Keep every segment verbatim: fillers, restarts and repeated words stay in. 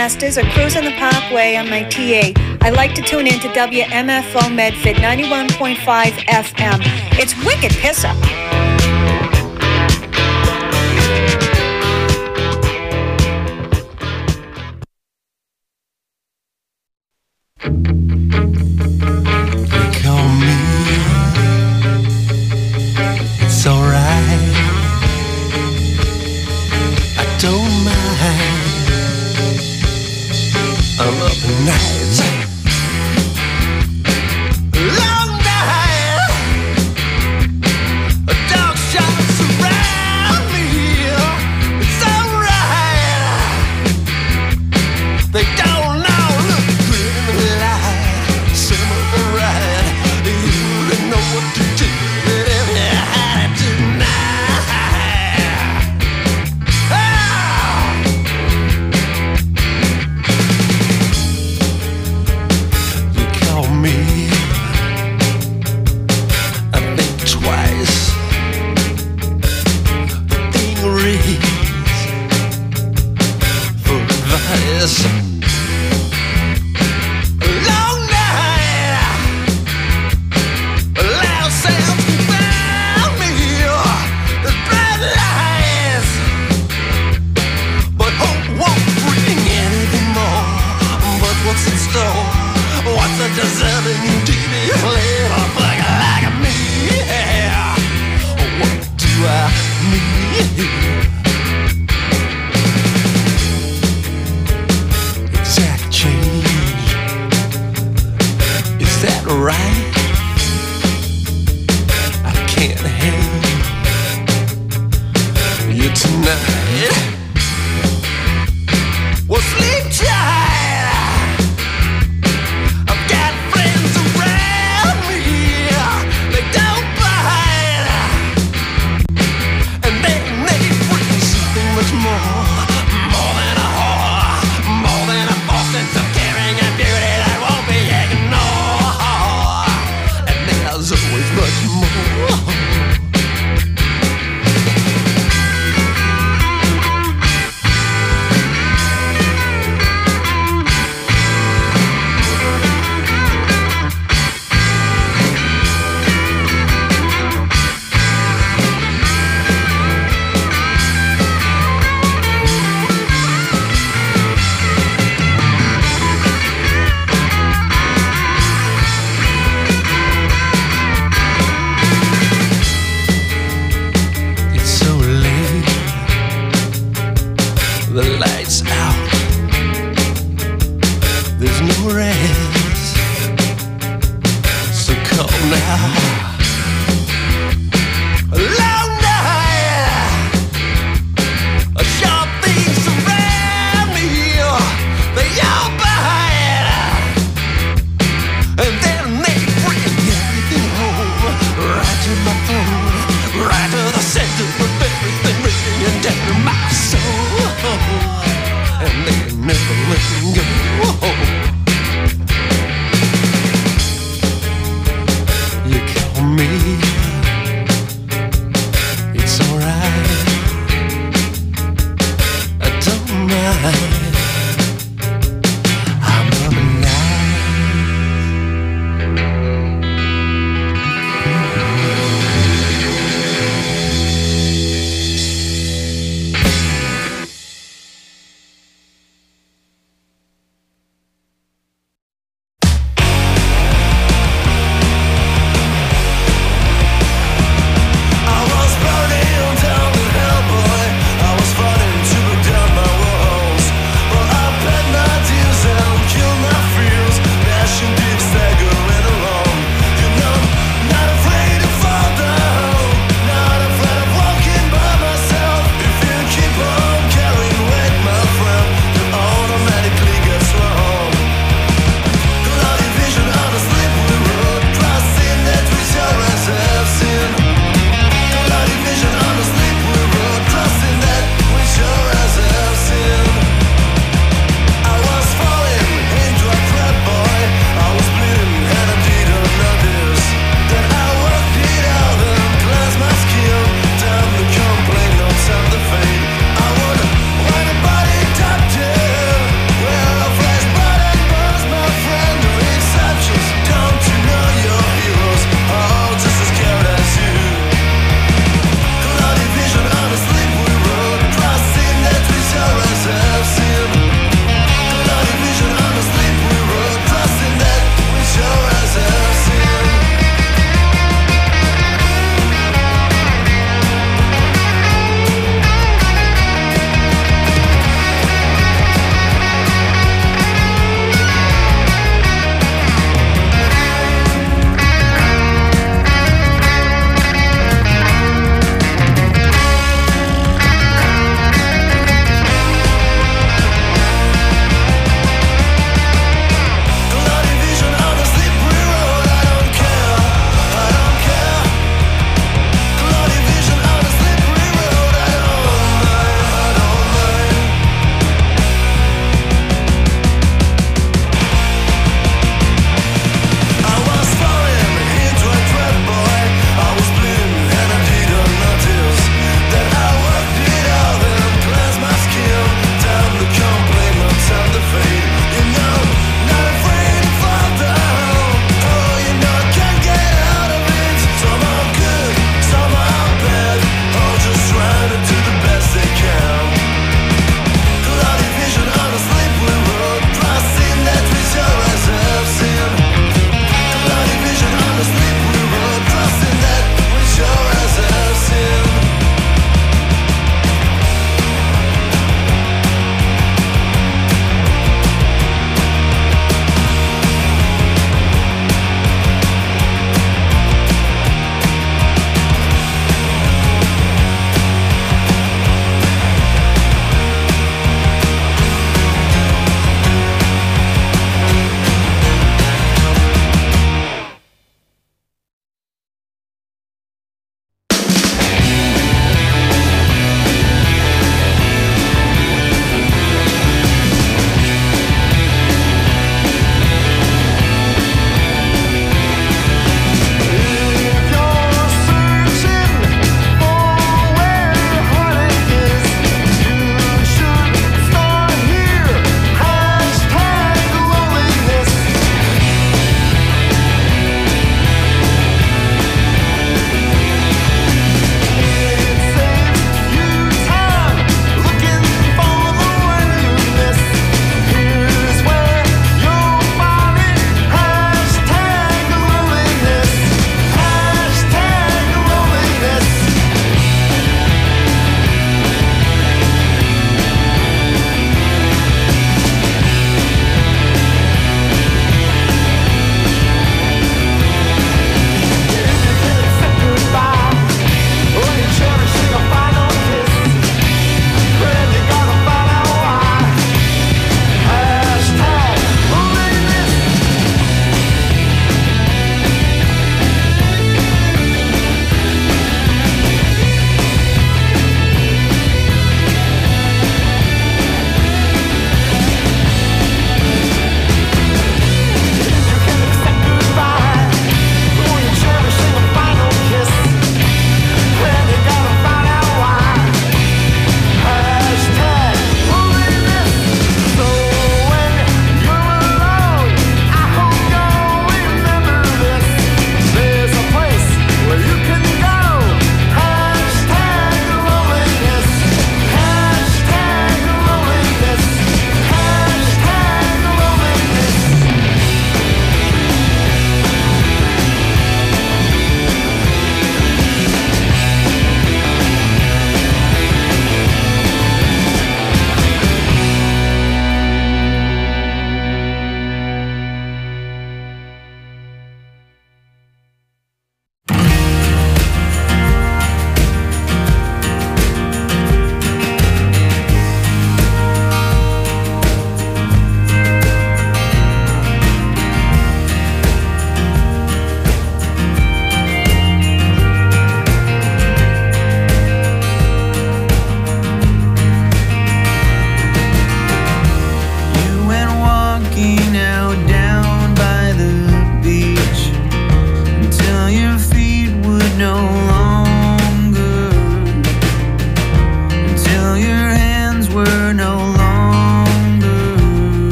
Masters are cruising the parkway on my T A. I like to tune in to W M F O Medford ninety-one point five F M. It's wicked pisser. It's alright, I don't mind. I'm up at night, long night. Dog shots around me. It's alright. They don't know, look good in the light. Some of the right, you don't know what to do.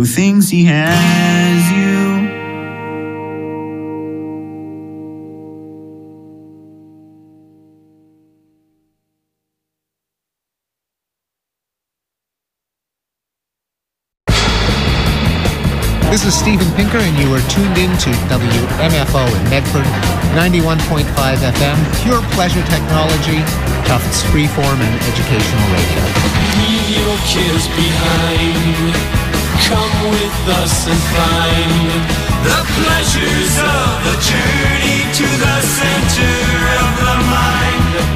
who thinks he has you. This is Steven Pinker, and you are tuned in to W M F O in Medford, ninety-one point five F M, pure pleasure technology, Tufts freeform and educational radio. Leave your kids behind. Come with us and find the pleasures of the journey to the center of the mind.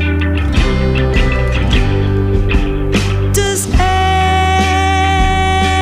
Does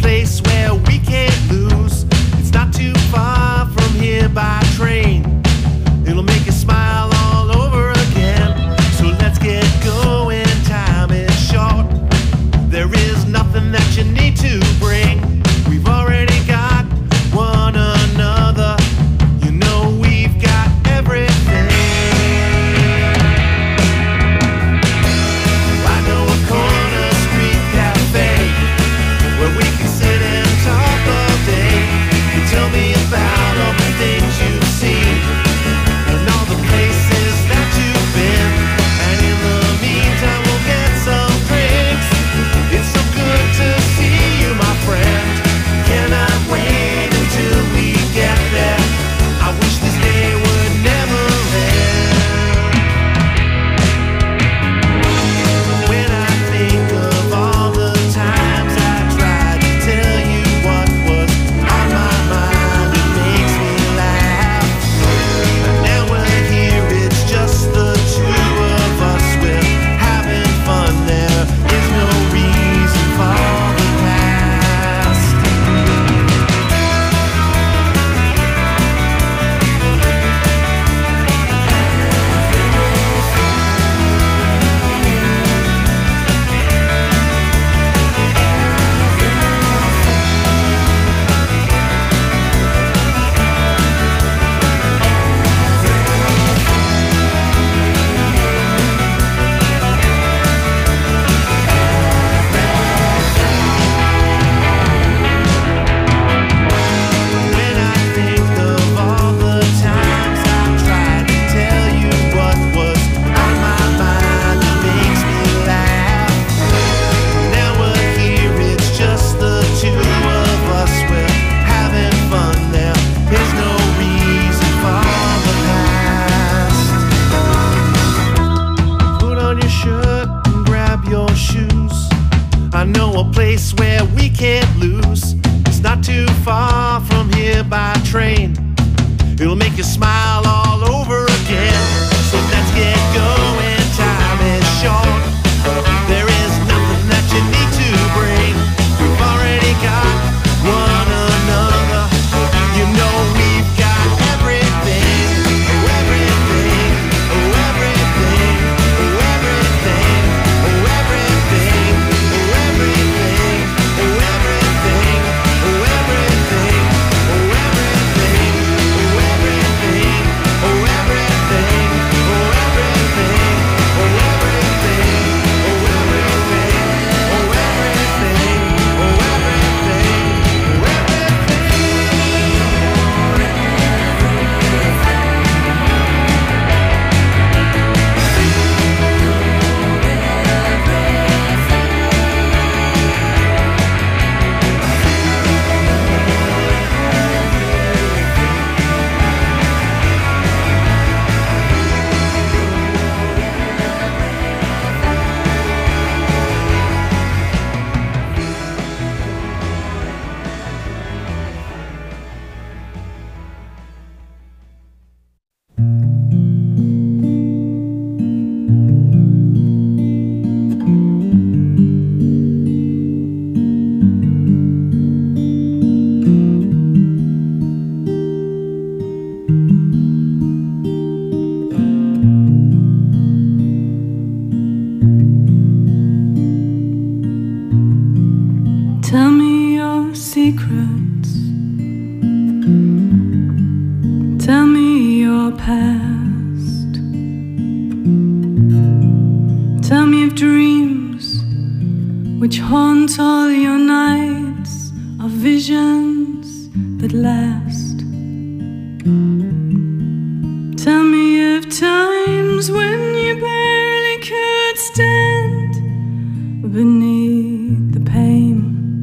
place where we can't lose. It's not too far from here by train. It'll make you smile all over again. So let's get going, time is short. There is nothing that you need to bring. We've already got one another. You know we've got everything. I know a corner street cafe where we can sit and talk all day. You tell me about all the things you've seen and all the places that you've been. And in the meantime we'll get some drinks. It's so good to see you, my friend. Cannot wait until we get there. I wish this day would never end. When I think of all the times I tried to tell you what was on my mind, it makes me laugh. And now we're here, it's just the two of us. We're having fun, there is no reason for the past. When I think of all the times I've tried to tell you what was on my mind, it makes me laugh. Now we're here, it's just the two of us. We're having fun, there is no reason for the past. Put on your shirt and grab your shoes. I know a place where we can't lose. It's not too far from here by train. It'll make you smile all over again. So let's get going, time is short. There is nothing that you need to bring. We've already got one another. You know we've got everything. Oh, everything. Oh, everything. Oh, everything. Oh, everything. Oh, everything. Oh, everything. Oh, everything. Oh, everything. Oh, everything. Oh, everything. Oh, everything. Oh, everything. Oh, everything. Oh, everything. Oh, everything. Oh, Tell me your secrets. Tell me your past. Tell me of dreams which haunt all your nights, of visions that last. Tell me of times when you barely could stand beneath the pain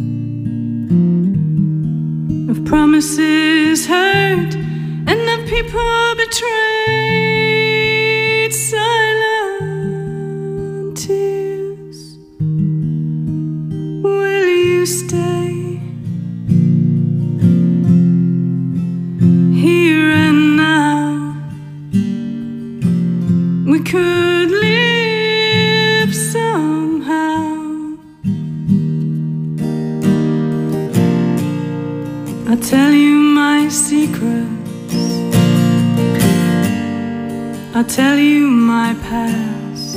of promises heard and of people betrayed. Silent tears. Will you stay here and now? We could live somehow. I'll tell you my past,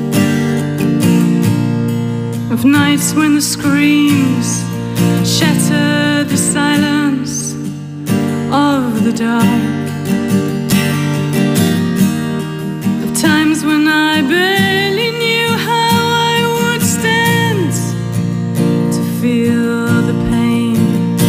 of nights when the screams shattered the silence of the dark, of times when I barely knew how I would stand to feel the pain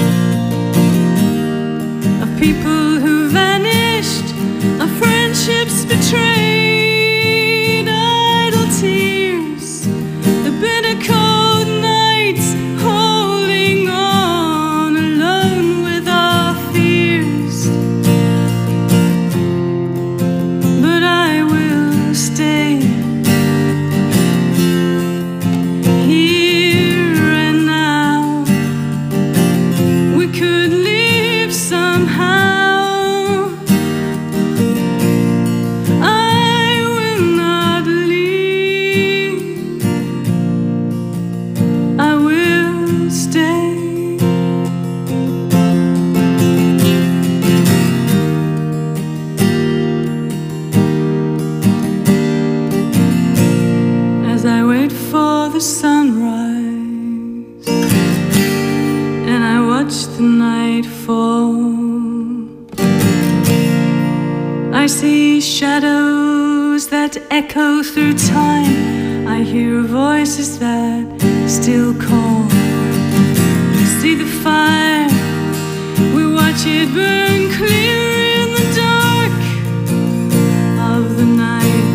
of people who vanished, of friendships betrayed, idle tears, the bitter cold nights, holding on alone with our fears. But I will stay here and now. We could live somehow. The sunrise, and I watch the night fall. I see shadows that echo through time. I hear voices that still call. See the fire, we watch it burn clear in the dark of the night.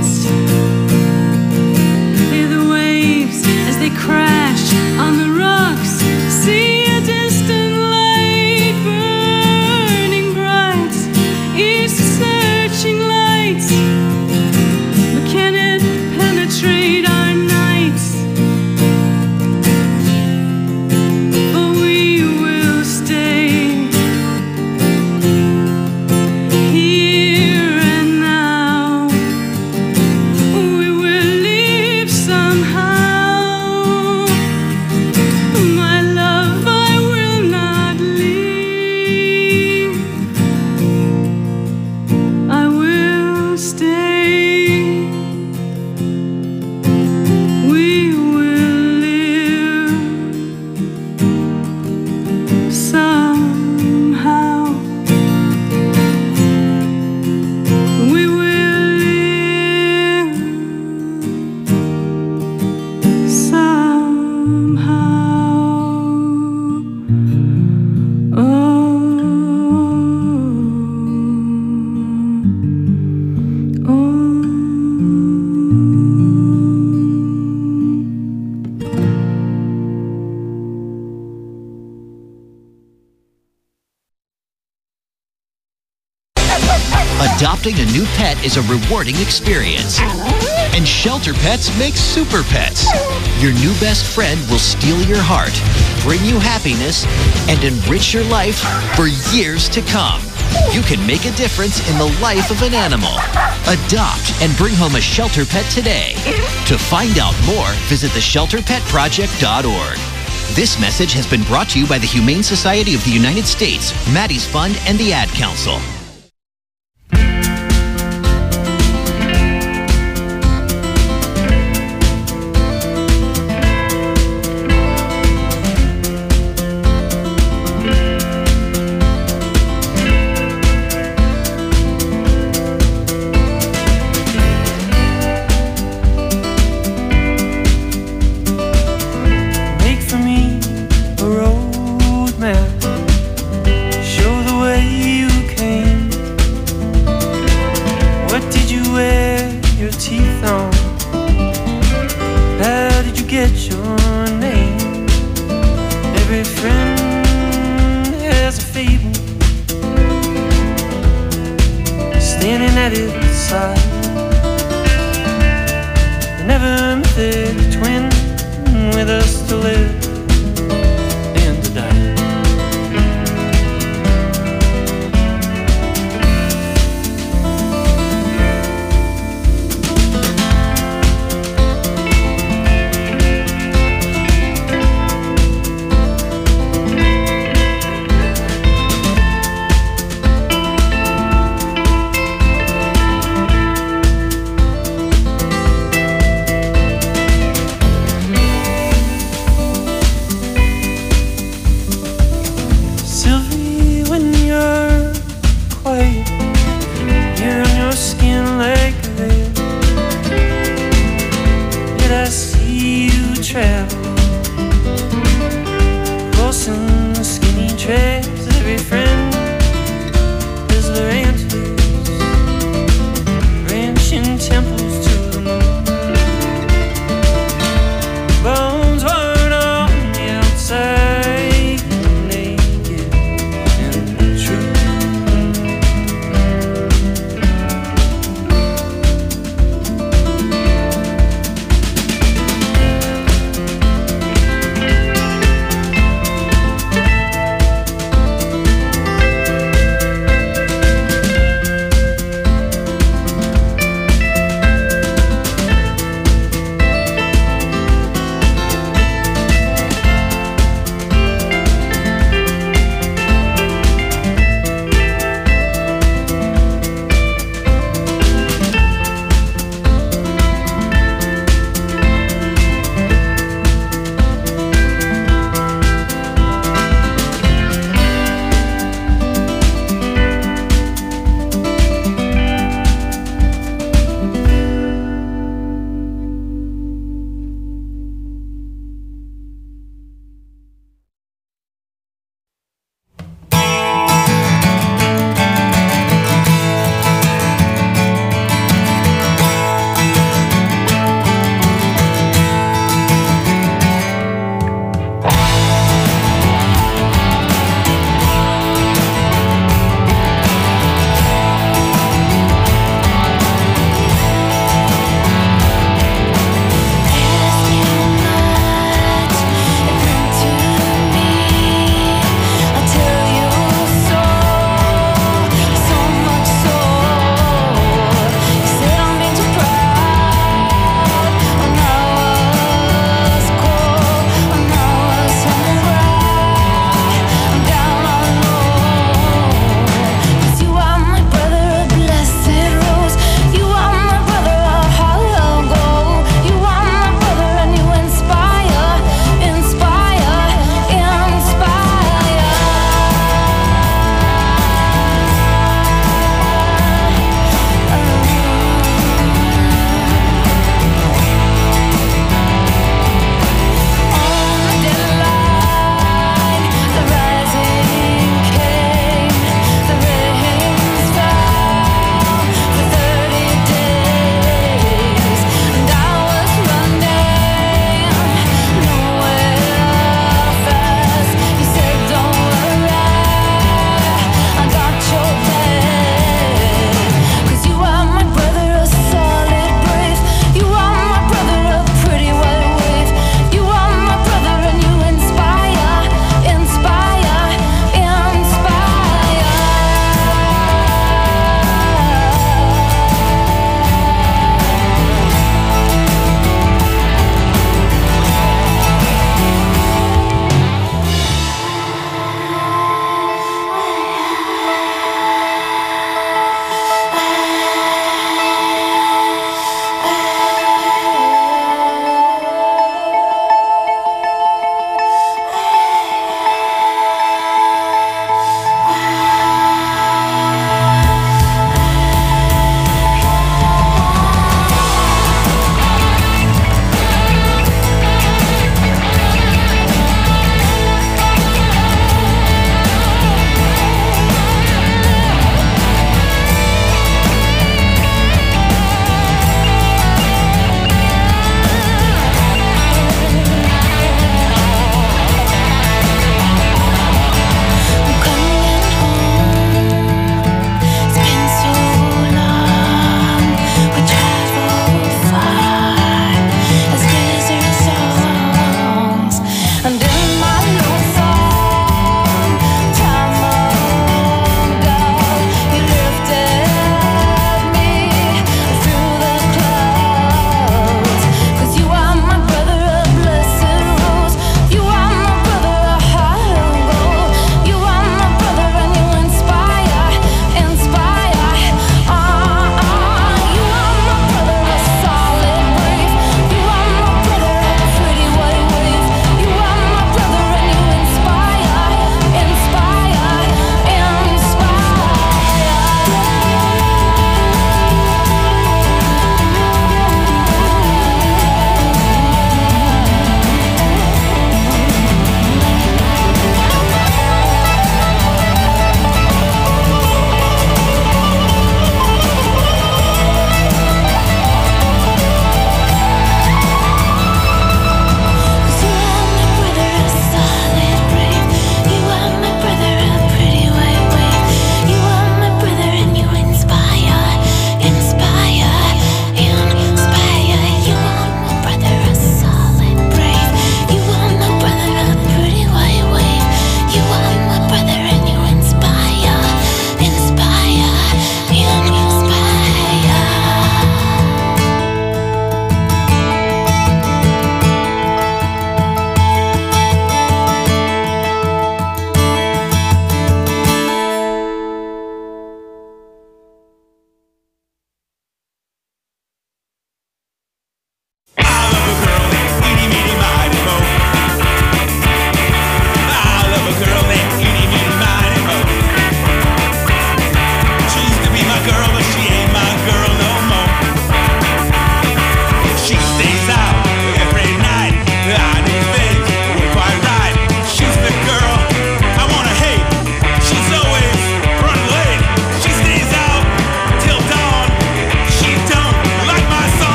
Crash on the rocks, see a distant light burning bright. It's a searching light, but can it penetrate our nights? For we will stay here and now. We will live somehow. Adopting a new pet is a rewarding experience. And Shelter Pets makes super pets. Your new best friend will steal your heart, bring you happiness, and enrich your life for years to come. You can make a difference in the life of an animal. Adopt and bring home a Shelter Pet today. To find out more, visit the shelter pet project dot org. This message has been brought to you by the Humane Society of the United States, Maddie's Fund, and the Ad Council. travel, crossing the skinny trails. Every friend is Lorantis, branching temples to the moon. Bones worn on the outside, naked and true.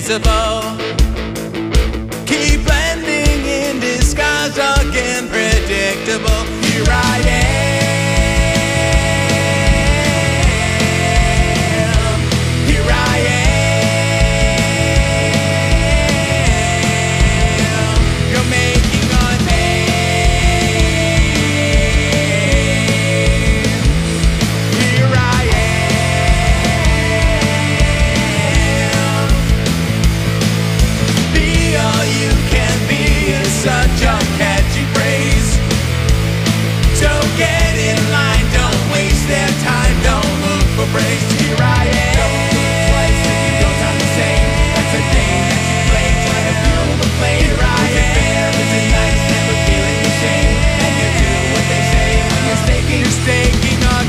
invincible. Keep blending in disguise again, predictable. Here I am. Here I am. You're making a name. Here I am. Be all you can be is such a catchy phrase. So get in line, don't waste their time, don't look for praise. Here I am. Don't look twice if you don't sound the same. That's a game that you play, trying to fuel the flame. Here I am. Is it fair? Is it nice? Never feeling the shame. And you do what they say when you're staking, you're staking a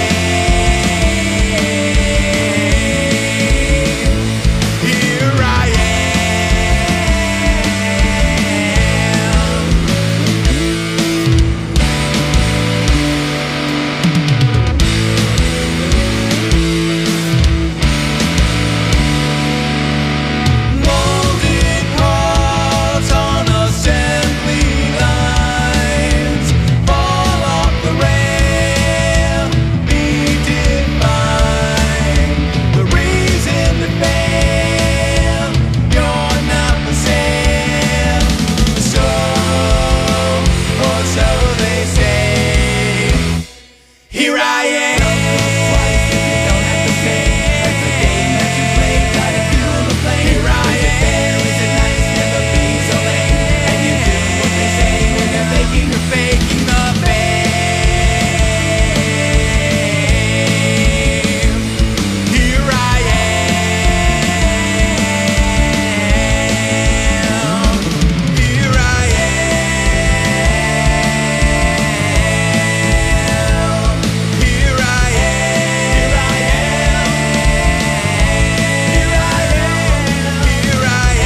claim. Here I am. Molded parts on assembly lines fall off the rail, be defined. The reason to fail, you're not for sale. So, or so they say. Here I am. Don't have to pay. That's the game that you play. Try to fuel the flame. Here I am. Is it nice? Never being so lame. And you do what they say when they're faking. You're faking the fame. Here I am. Here I am. Here I am. Here I am. Here I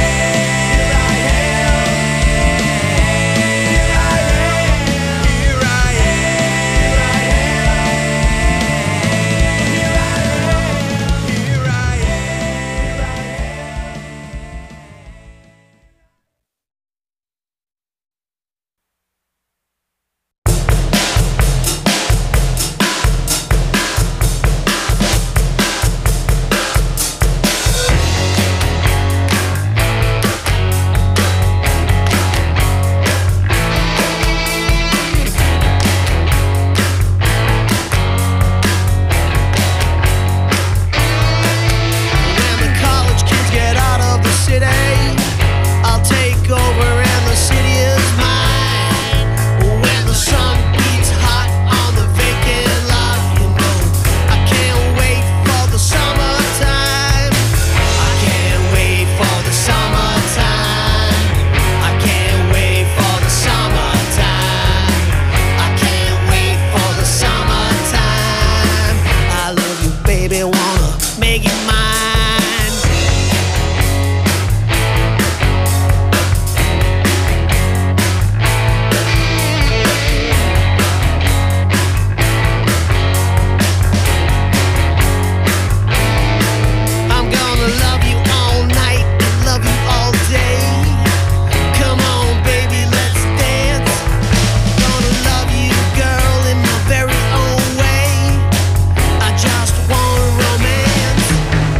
When the college kids get out of the city, I'll take over and the city is mine. When the sun beats hot on the vacant lot, you know I can't wait for the summertime. I can't wait for the summertime. I can't wait for the summertime. I can't wait for the summertime. I love you, baby, wanna make you mine. I'm gonna love you all night and love you all day. Come on, baby, let's dance. Gonna love you, girl, in my very own way. I just want romance.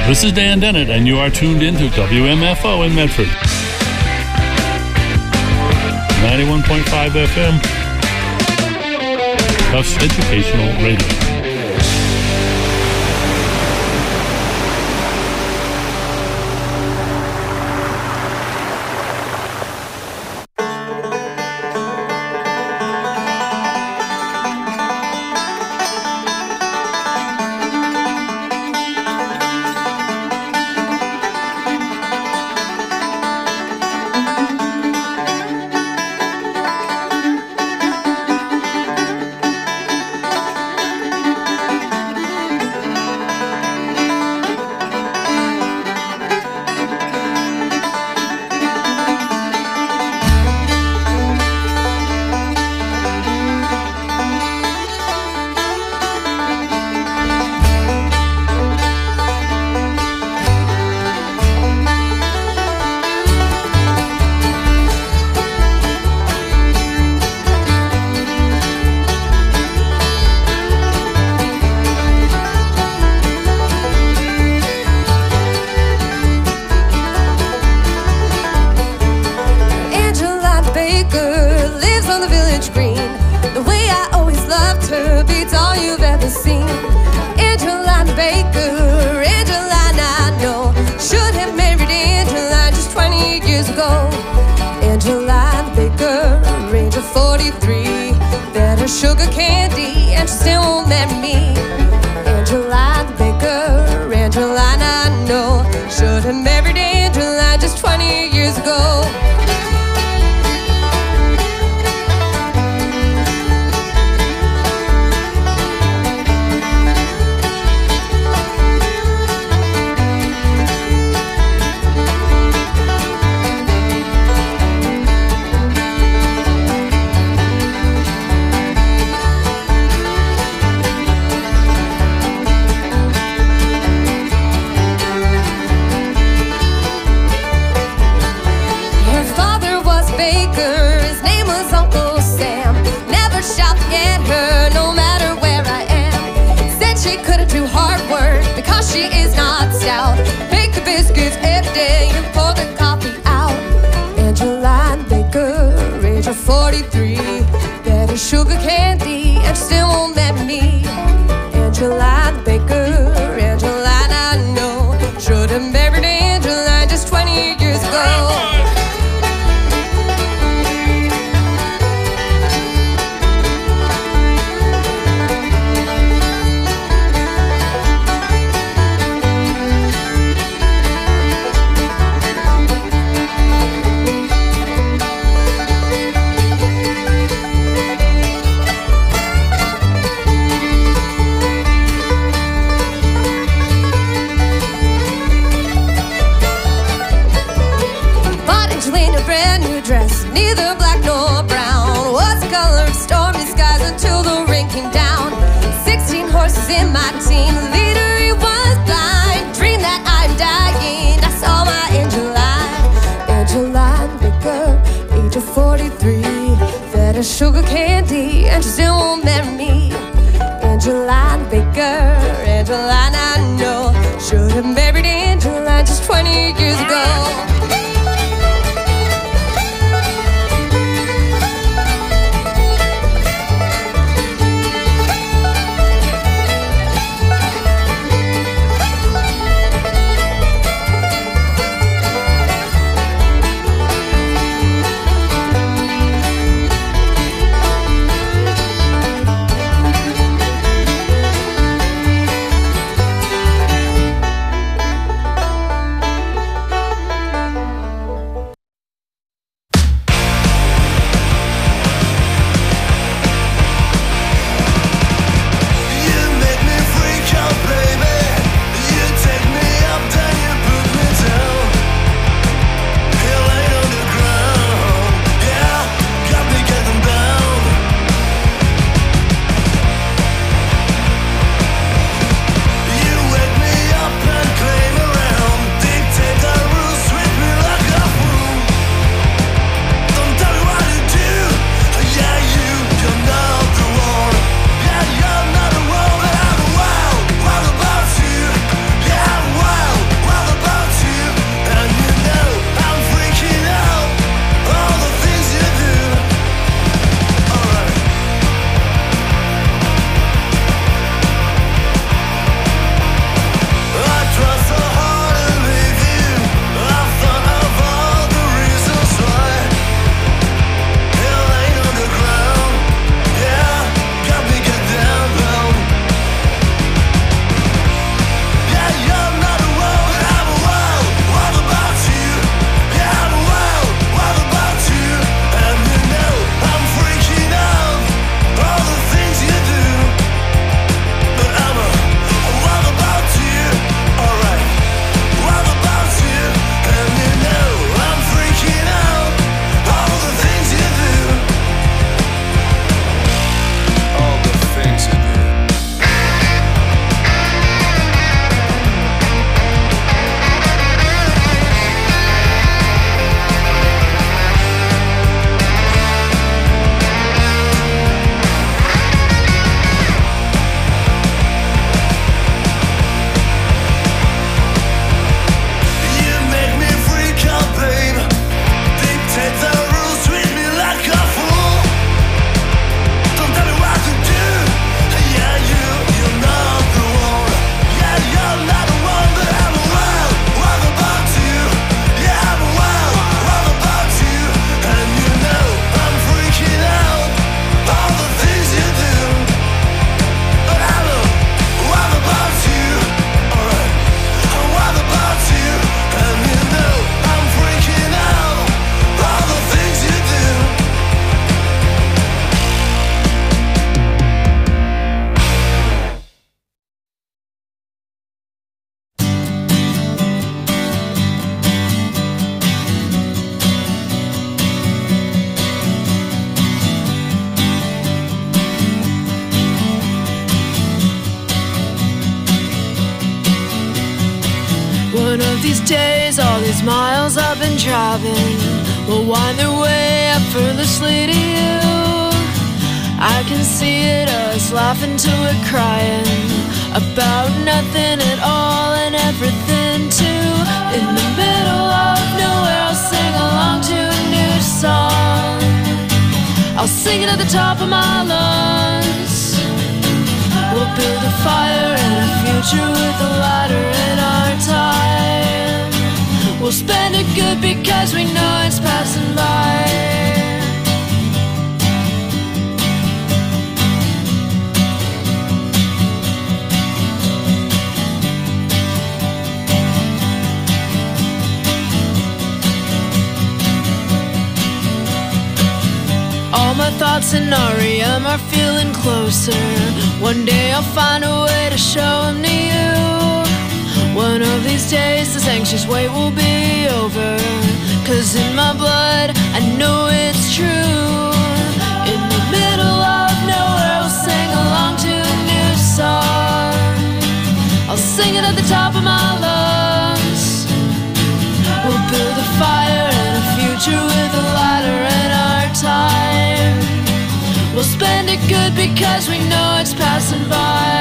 This is Dan Dennett, and you are tuned in to W M F O in Medford. ninety-one point five F M. Tufts Educational Radio. these days, all these miles I've been driving will wind their way effortlessly to you. I can see it, us laughing till we're crying about nothing at all and everything too. In the middle of nowhere, I'll sing along to a new song. I'll sing it at the top of my lungs. We'll build a fire and a future with a lighter in our time. We'll spend it good because we know it's passing by. My thoughts in R E M are feeling closer. One day I'll find a way to show them to you. One of these days this anxious wait will be over. Cause in my blood I know it's true. In the middle of nowhere I'll sing along to a new song. I'll sing it at the top of my lungs. We'll build a fire and a future with a lighter in our time. We'll spend it good because we know it's passing by.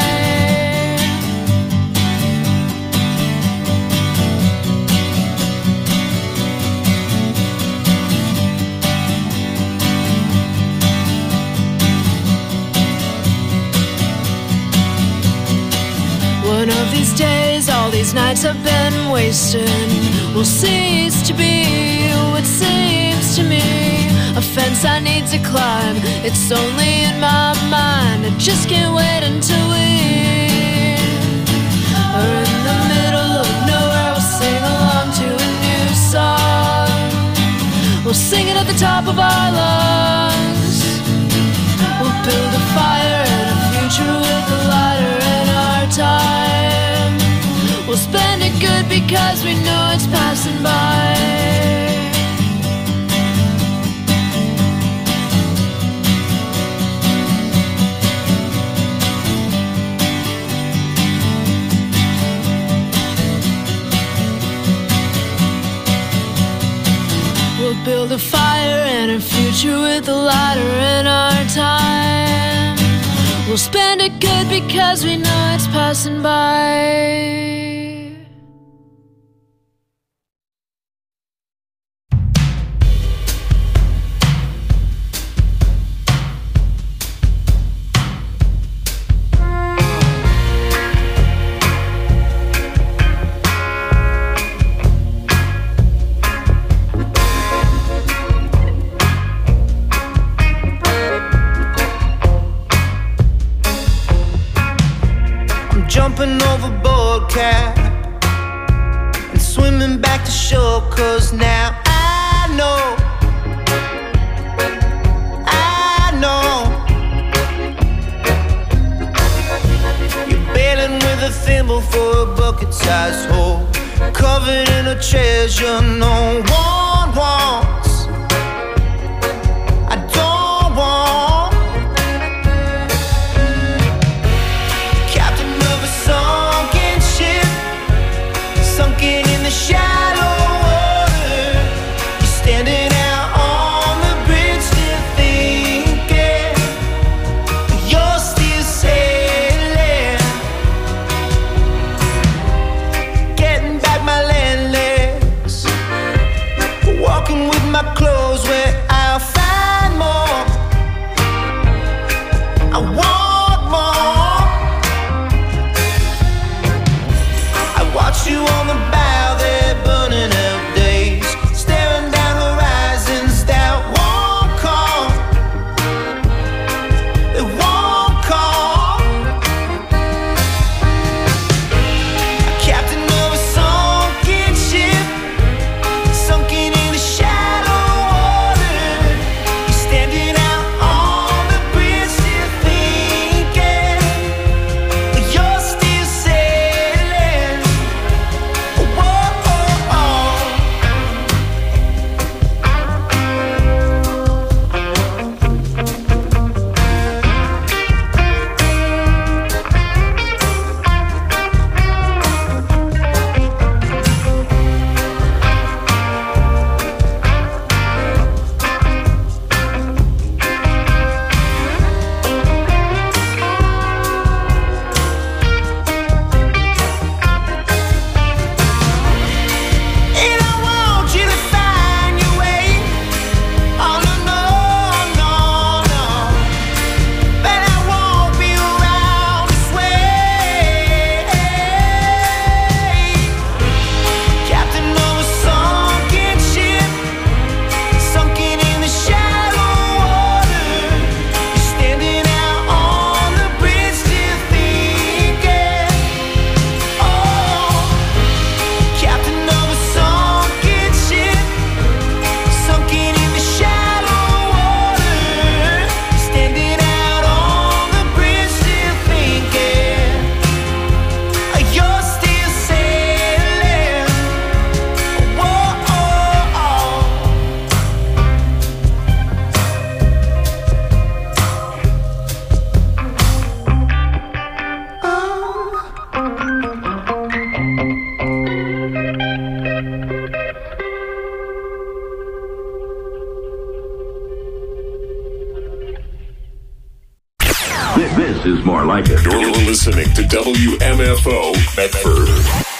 One of these days, all these nights I've been wasting will cease to be what seems to me a fence I need to climb. It's only in my mind. I just can't wait until we are in the middle of nowhere. We'll sing along to a new song. We'll sing it at the top of our lungs. We'll build a fire and a future with a lighter in our time. We'll spend it good because we know it's passing by. We'll build a fire and a future with a lighter in our time. We'll spend it good because we know it's passing by. Jumping overboard, cat, and swimming back to shore. Cause now I know, I know you're bailing with a thimble for a bucket-sized hole, covered in a treasure no one wants. I don't want. Sunken in the shallow water, you're standing out on the bridge, still thinking you're still sailing. Getting back my land legs, walking with my clothes where I'll find more. I want more. Watch you on the bow there, burning out days, staring down horizons that won't come, they won't come. A captain of a sunken ship, sunken in the shallow water, else is more like it. You're listening to W M F O Medford.